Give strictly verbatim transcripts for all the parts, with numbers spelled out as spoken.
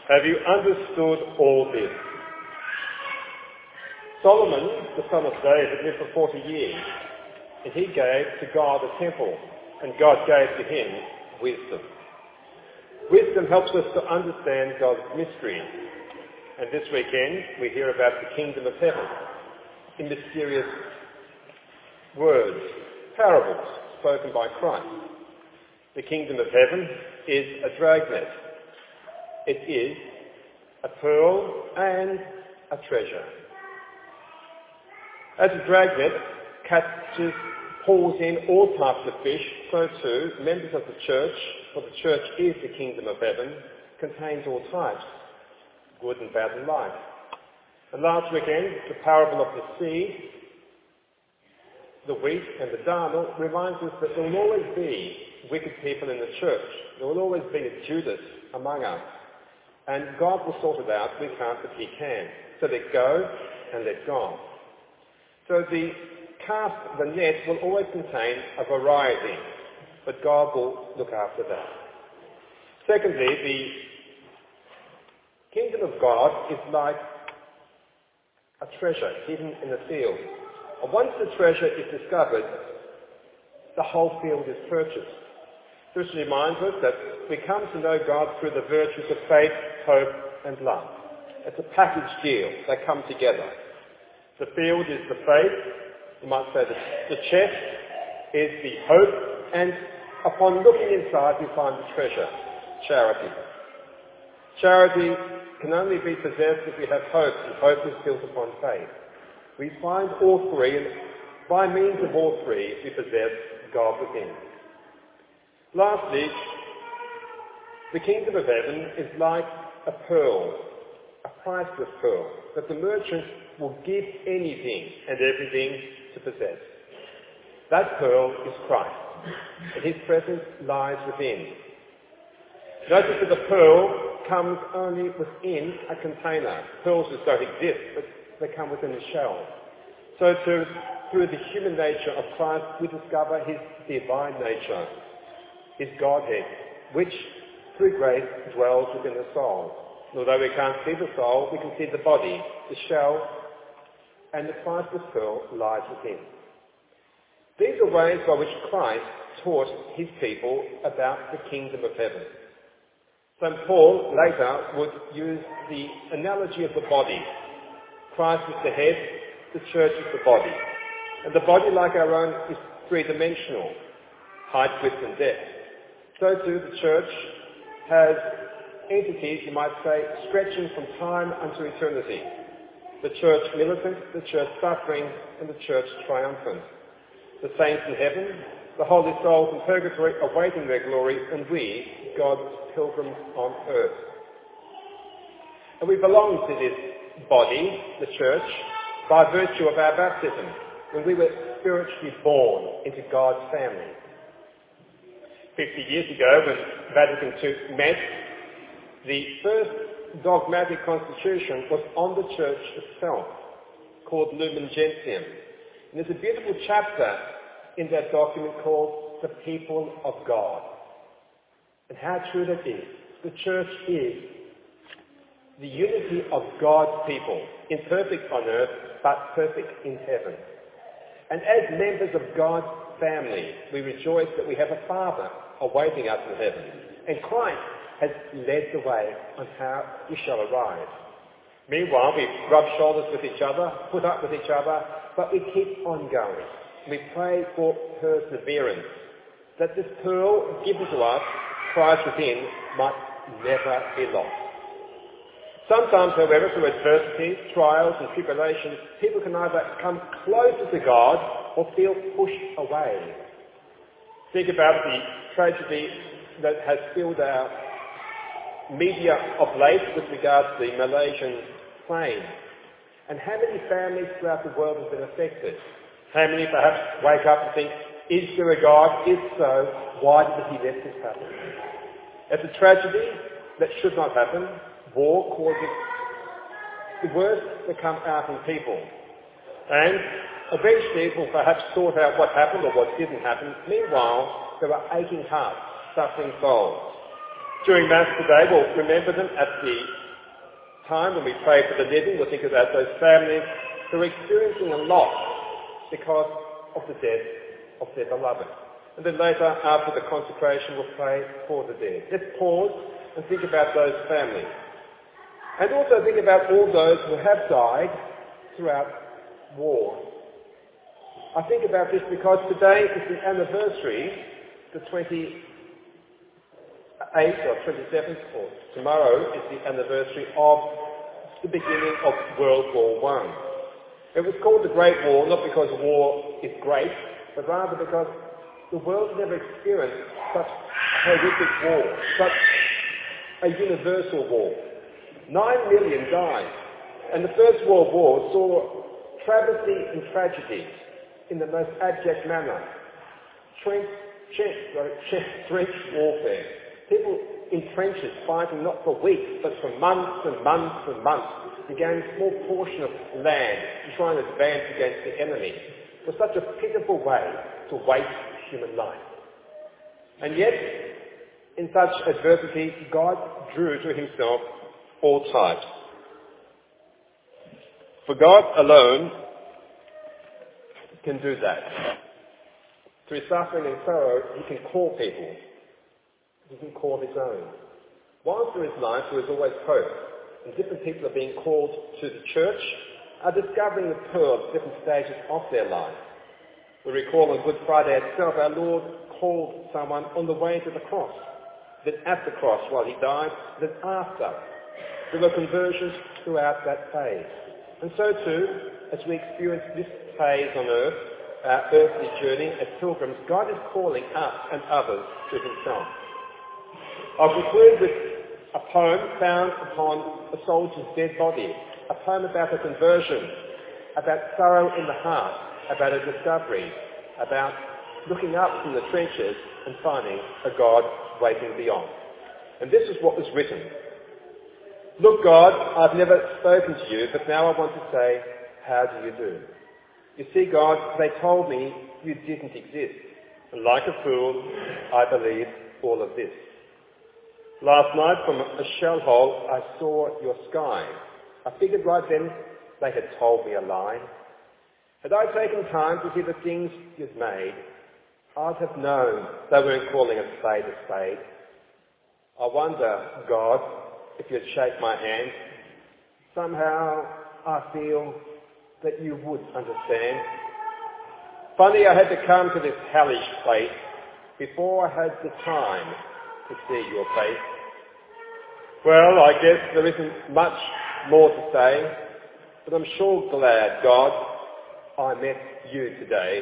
Have you understood all this? Solomon, the son of David, lived for forty years, and he gave to God a temple, and God gave to him wisdom. Wisdom helps us to understand God's mystery. And this weekend, we hear about the kingdom of heaven in mysterious words, parables spoken by Christ. The kingdom of heaven is a dragnet. It is a pearl and a treasure. As a dragnet catches, pulls in all types of fish, so too members of the church, for the church is the kingdom of heaven, contains all types, good and bad alike. And last weekend, the parable of the seed, the wheat and the darnel, reminds us that there will always be wicked people in the church. There will always be a Judas among us. And God will sort it out. We can't, but he can. So let go and let God. So the cast, the net, will always contain a variety, but God will look after that. Secondly, the kingdom of God is like a treasure hidden in a field. And once the treasure is discovered, the whole field is purchased. This reminds us that we come to know God through the virtues of faith, hope and love. It's a package deal. They come together. The field is the faith, you might say the, the chest is the hope, and upon looking inside we find the treasure, charity. Charity can only be possessed if we have hope, and hope is built upon faith. We find all three, and by means of all three we possess God within. Lastly, the kingdom of heaven is like a pearl, a priceless pearl, that the merchant will give anything and everything to possess. That pearl is Christ, and his presence lies within. Notice that the pearl comes only within a container. Pearls just don't exist, but they come within a shell. So to, through the human nature of Christ, we discover his divine nature, his Godhead, which through grace dwells within the soul. And although we can't see the soul, we can see the body, the shell, and the priceless pearl lies within. These are ways by which Christ taught his people about the kingdom of heaven. Saint Paul later would use the analogy of the body. Christ is the head, the church is the body. And the body, like our own, is three-dimensional, height, width and depth. So too the church has entities, you might say, stretching from time unto eternity. The church militant, the church suffering, and the church triumphant. The saints in heaven, the holy souls in purgatory awaiting their glory, and we, God's pilgrims on earth. And we belong to this body, the church, by virtue of our baptism, when we were spiritually born into God's family. Fifty years ago, when Vatican Two met, the first dogmatic constitution was on the church itself, called Lumen Gentium. And there's a beautiful chapter in that document called The People of God. And how true that is. The church is the unity of God's people, imperfect on earth, but perfect in heaven. And as members of God's family, we rejoice that we have a Father awaiting us in heaven. And Christ has led the way on how we shall arrive. Meanwhile, we rub shoulders with each other, put up with each other, but we keep on going. We pray for perseverance, that this pearl given to us, Christ within, might never be lost. Sometimes, however, through adversity, trials and tribulations, people can either come closer to God or feel pushed away. Think about the tragedy that has filled our media of late with regard to the Malaysian plane. And how many families throughout the world have been affected? How many perhaps wake up and think, is there a God? If so, why did he let this happen? It's a tragedy that should not happen. War causes the worst to come out in people. And eventually we'll perhaps sort out what happened or what didn't happen. Meanwhile, there are aching hearts, suffering souls. During Mass today, we'll remember them at the time when we pray for the living. We'll think about those families who are experiencing a loss because of the death of their beloved. And then later, after the consecration, we'll pray for the dead. Let's pause and think about those families. And also think about all those who have died throughout war. I think about this because today is the anniversary, the twenty-eighth or twenty-seventh, or tomorrow is the anniversary of the beginning of World War One. It was called the Great War not because war is great, but rather because the world never experienced such a horrific war, such a universal war. Nine million died, and the First World War saw travesty and tragedy in the most abject manner. Trench, trench, trench warfare. People in trenches fighting not for weeks, but for months and months and months to gain a small portion of land to try and advance against the enemy. It was such a pitiful way to waste human life. And yet, in such adversity, God drew to himself all types. For God alone can do that. Through suffering and sorrow, he can call people. He can call his own. While through his life there is always hope, and different people are being called to the church, are discovering the pearl at different stages of their life. We recall on Good Friday itself, our Lord called someone on the way to the cross, then at the cross while he died, then after. There were conversions throughout that phase. And so too, as we experience this phase on earth, our earthly journey as pilgrims, God is calling us and others to himself. I'll conclude with a poem found upon a soldier's dead body, a poem about a conversion, about sorrow in the heart, about a discovery, about looking up from the trenches and finding a God waiting beyond. And this is what was written. Look, God, I've never spoken to you, but now I want to say, how do you do? You see, God, they told me you didn't exist. And like a fool, I believed all of this. Last night from a shell hole, I saw your sky. I figured right then they had told me a lie. Had I taken time to see the things you'd made, I'd have known they weren't calling a spade a spade. I wonder, God, if you'd shake my hand. Somehow I feel that you would understand. Funny I had to come to this hellish place before I had the time to see your face. Well, I guess there isn't much more to say, but I'm sure glad, God, I met you today.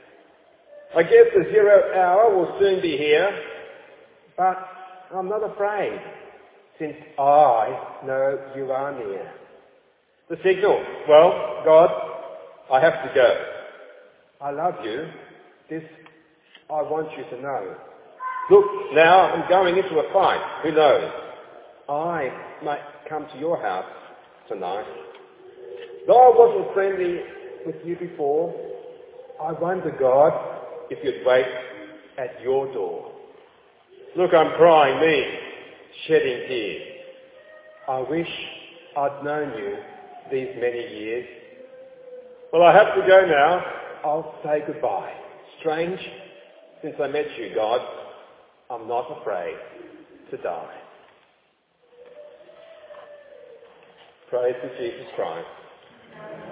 I guess the zero hour will soon be here, but I'm not afraid, since I know you are near. The signal, well, God, I have to go. I love you. This I want you to know. Look, now I'm going into a fight. Who knows? I might come to your house tonight. Though I wasn't friendly with you before, I wonder, God, if you'd wait at your door. Look, I'm crying, me, shedding tears. I wish I'd known you these many years. Well, I have to go now. I'll say goodbye. Strange, since I met you, God, I'm not afraid to die. Praise to Jesus Christ.